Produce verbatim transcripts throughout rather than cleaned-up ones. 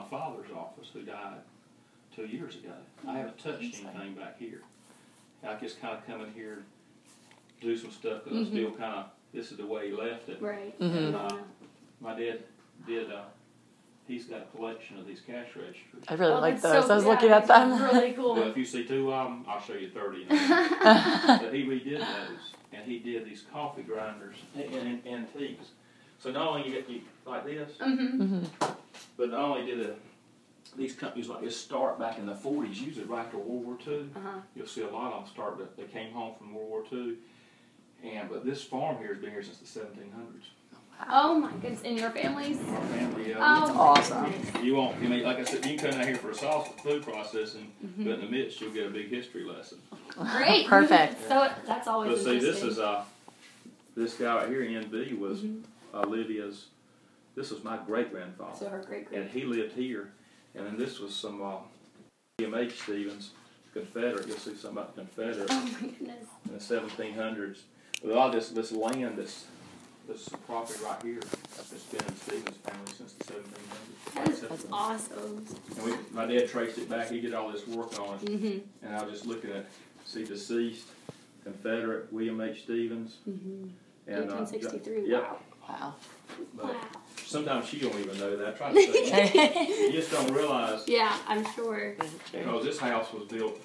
father's office, who died two years ago. I haven't touched anything back here. I just kind of come in here, do some stuff, because mm-hmm. I still kind of, this is the way he left it. Right. Mm-hmm. And, uh, my dad did, uh, he's got a collection of these cash registers. I really oh, like those. So, I was yeah, looking at them. Really cool. Well, if you see two of them, I'll show you thirty. But he redid those, and he did these coffee grinders and, and antiques. So not only you get you like this, mm-hmm. Mm-hmm. but not only did it, these companies like this start back in the forties, usually right after World War Two. Uh-huh. You'll see a lot of them start that they came home from World War Two. And but this farm here has been here since the seventeen hundreds. Oh my goodness! And your family's? Our family, yeah. Oh, That's awesome. You won't. I mean, like I said, you can come out here for a sausage food processing, mm-hmm. but in the midst you'll get a big history lesson. Great. Perfect. So that's always. But see, this interesting. is uh, this guy right here, N B, was mm-hmm. Olivia's. This was my great grandfather. So her great great. And he lived here, and then this was some uh, William H. Stevens, Confederate. You'll see something about the Confederate Oh my goodness. in the seventeen hundreds. But a lot of this this land, this this property right here, has been in Stevens' family since the seventeen hundreds. That's, that's awesome. And we, my dad traced it back. He did all this work on it, Mm-hmm. and I was just looking at see deceased Confederate William H. Stevens. Mm-hmm. And, eighteen sixty-three. Uh, yep. Wow. Wow. But Wow. sometimes she don't even know that. I try to say you just don't realize. Yeah, I'm sure. Because this house was built,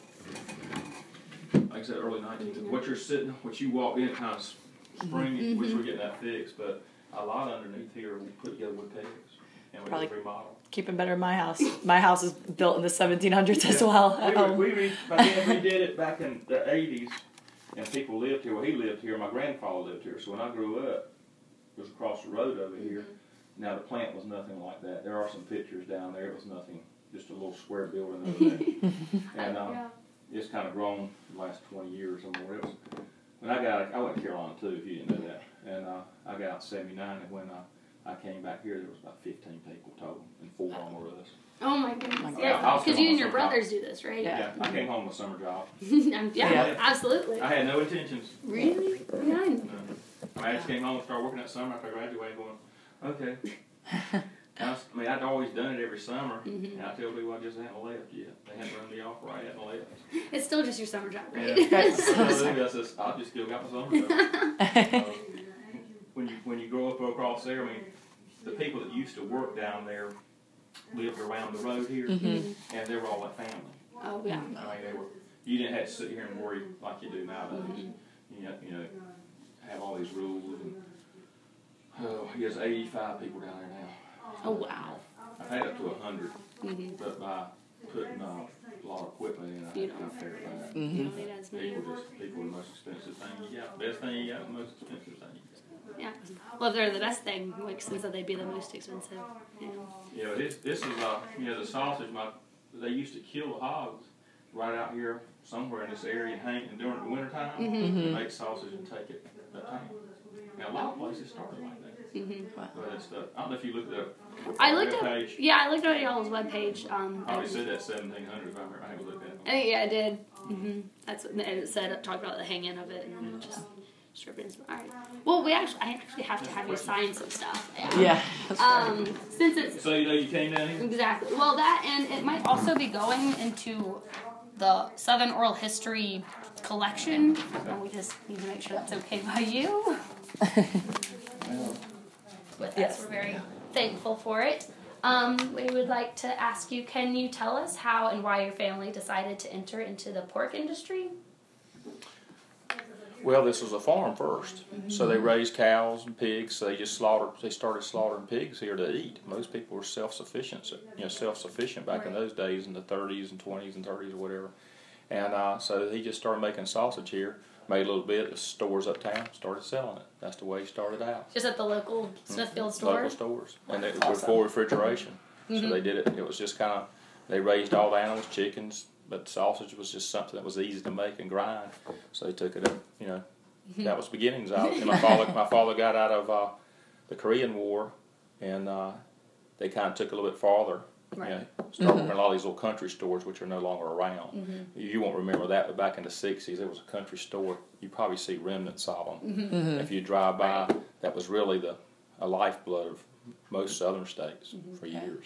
like I said, early nineteenth. Mm-hmm. What you're sitting, what you walk in, kind of spring, mm-hmm. which we're getting that fixed, but a lot underneath here we put together with pegs and we Probably remodel. Keeping better in my house. My house is built in the seventeen hundreds Yeah. as well. We, Um, we, we, my dad redid it back in the eighties, and people lived here. Well, he lived here. My grandfather lived here. So when I grew up, it was across the road over here. Mm-hmm. Now the plant was nothing like that. There are some pictures down there. It was nothing, just a little square building over there. And um, yeah. it's kind of grown the last twenty years or more. It was, when I got, I went to Carolina too, if you didn't know that. And uh, I got out in seventy-nine, and when uh, I came back here, there was about fifteen people total, and four on were us. Oh my goodness. Oh my Yeah, God. because you and your Summer job. brothers do this, right? Yeah, I came home with a summer job. yeah, Yeah. absolutely. I had no intentions. Really? Yeah. No. I just came home and started working that summer after I graduated, going, okay. I, was, I mean, I'd always done it every summer, Mm-hmm. and I tell people I just hadn't left yet. They hadn't run me off or I hadn't left. It's still just your summer job, right? Yeah. That's so I said, I says, I just still got my summer job. uh, when you when you grow up across there, I mean, the people that used to work down there lived around the road here, Mm-hmm. and they were all like family. Oh, yeah. I mean, they were. You didn't have to sit here and worry like you do nowadays. Mm-hmm. You know, you know, have all these rules. And, oh, there's eighty-five people down there now. Oh, wow. I've had up to a hundred, Mm-hmm. but by putting uh, a lot of equipment in, I You had to kind of pare it back. Mm-hmm. You don't need as many. People just people are the most expensive thing you got. Best thing you got, the most expensive thing you got. Yeah. Well, if they're the best thing, like since they'd be the most expensive. You know. Yeah, but this this is uh you know the sausage. My they used to kill the hogs right out here somewhere in this area and hang and during the wintertime Mm-hmm. make sausage and take it that time. Now a lot of places started like that. Mm-hmm. But it's the, I don't know if you looked at I looked the at page. yeah, I looked at y'all's webpage. Um, I already said that seventeen hundred if I remember. I haven't looked at it. I think yeah, I did. Mm-hmm. That's what it said. It talked about the hanging of it and then just stripping. All right. Well, we actually I actually have to have you sign some stuff. Yeah. Um, since it's So you know you came down here. exactly well that and it might also be going into the Southern Oral History collection, and we just need to make sure that's okay by you. With Yes. us, we're very thankful for it. Um, we would like to ask you, can you tell us how and why your family decided to enter into the pork industry? Well, this was a farm 1st so they raised cows and pigs. So they just slaughtered. They started slaughtering pigs here to eat. Most people were self-sufficient, so, you know, self-sufficient back in Right. those days in the thirties and twenties and thirties or whatever. And uh, so he just started making sausage here. Made a little bit. The stores uptown started selling it. That's the way he started out. Just at the local Smithfield store? Local stores, and it was Awesome. before refrigeration. Mhm. So they did it. It was just kind of they raised all the animals, chickens, but sausage was just something that was easy to make and grind. So they took it up. You know, that was beginnings of it. And my father, my father got out of uh, the Korean War, and uh, they kind of took it a little bit farther. Right. You know, started working in a lot of these little country stores, which are no longer around. Mm-hmm. You won't remember that, but back in the sixties, there was a country store. You probably see remnants of them. Mm-hmm. Mm-hmm. If you drive by, that was really the a lifeblood of most southern states Mm-hmm. for years.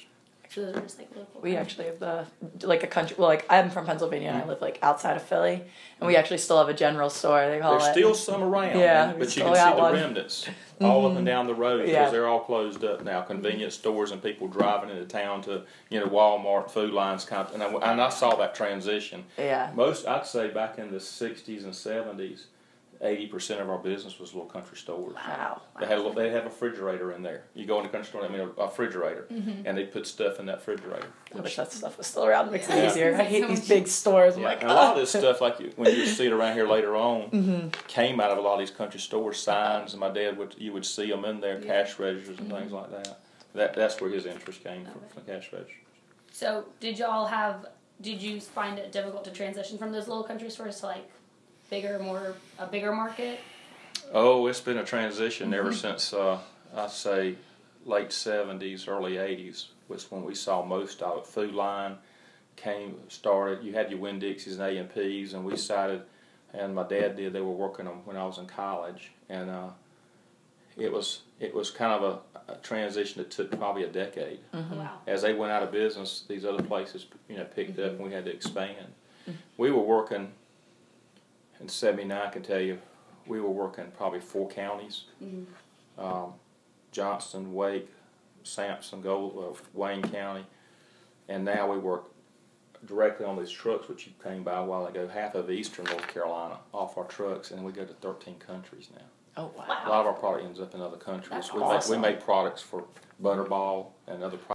So those are just like local. We kind of- actually have the like a country. Well, like I'm from Pennsylvania and I live like outside of Philly, and we actually still have a general store. They call There's it. still some around, Yeah, and- we but you still can see got the one. remnants all up and down the road because Yeah. they're all closed up now. Convenience stores and people driving into town to, you know, Walmart, Food Lines, kind of, and I, and I saw that transition. Yeah. Most, I'd say back in the sixties and seventies, eighty percent of our business was little country stores. Wow. They had a, little- they have a refrigerator in there. You go in the country store, I mean a, a refrigerator, Mm-hmm. and they put stuff in that refrigerator. I wish that stuff was still around. It makes Yeah. it easier. I hate So these much- big stores. I'm Yeah, like, and a lot of "Ugh." this stuff, like you, when you see it around here later on, Mm-hmm. came out of a lot of these country store signs, and my dad would you would see them in there, Yeah. cash registers and Mm-hmm. things like that. That that's where his interest came from, Okay. from the cash registers. So did y'all have? Did you find it difficult to transition from those little country stores to like bigger, more a bigger market? Oh, it's been a transition ever Mm-hmm. since uh, I say late seventies, early eighties was when we saw most of it. Food Line came started. You had your Winn Dixies and A and P's, and we decided, and my dad did. They were working them when I was in college, and uh, it was it was kind of a, a transition that took probably a decade. Mm-hmm. Wow. As they went out of business, these other places, you know, picked up, and we had to expand. We were working in seventy-nine. I can tell you, we were working probably four counties: Mm-hmm. um, Johnston, Wake, Sampson, Gold, well, Wayne County, and now we work directly on these trucks, which you came by a while ago. Half of eastern North Carolina off our trucks, and we go to thirteen countries now. Oh wow. Wow. A lot of our product ends up in other countries. That's we awesome. make we make products for Butterball and other.